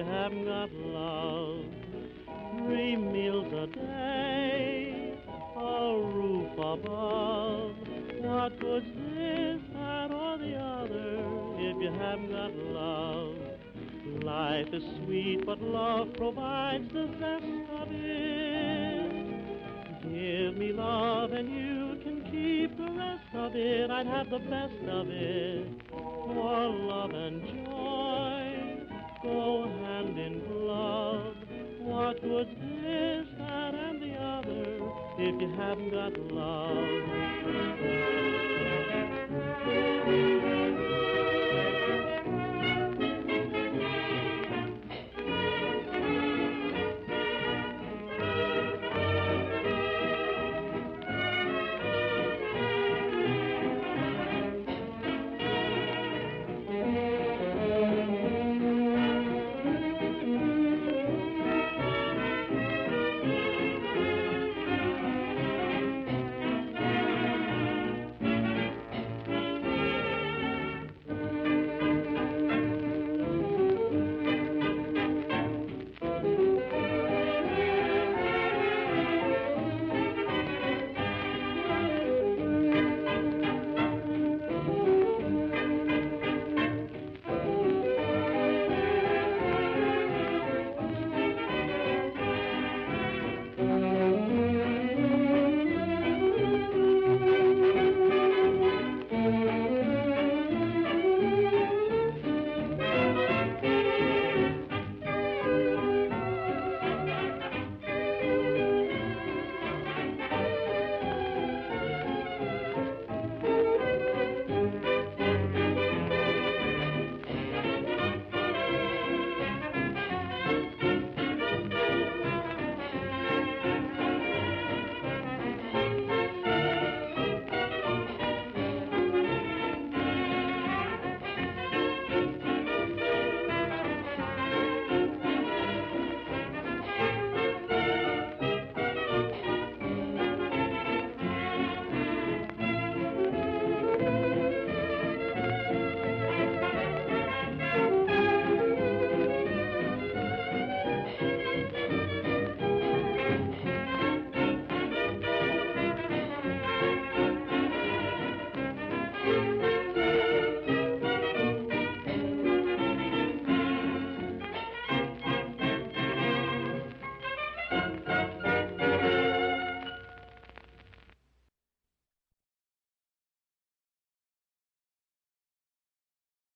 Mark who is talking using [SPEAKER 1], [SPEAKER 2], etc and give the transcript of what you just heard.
[SPEAKER 1] you haven't got love? 3 meals a day, a roof above. What good's this, that, or the other if you haven't got love? Life is sweet, but love provides the zest of it. Give me love and you can keep the rest of it. I'd have the best of it. For love and joy go hand in glove. What good's this, that, and the other if you haven't got love?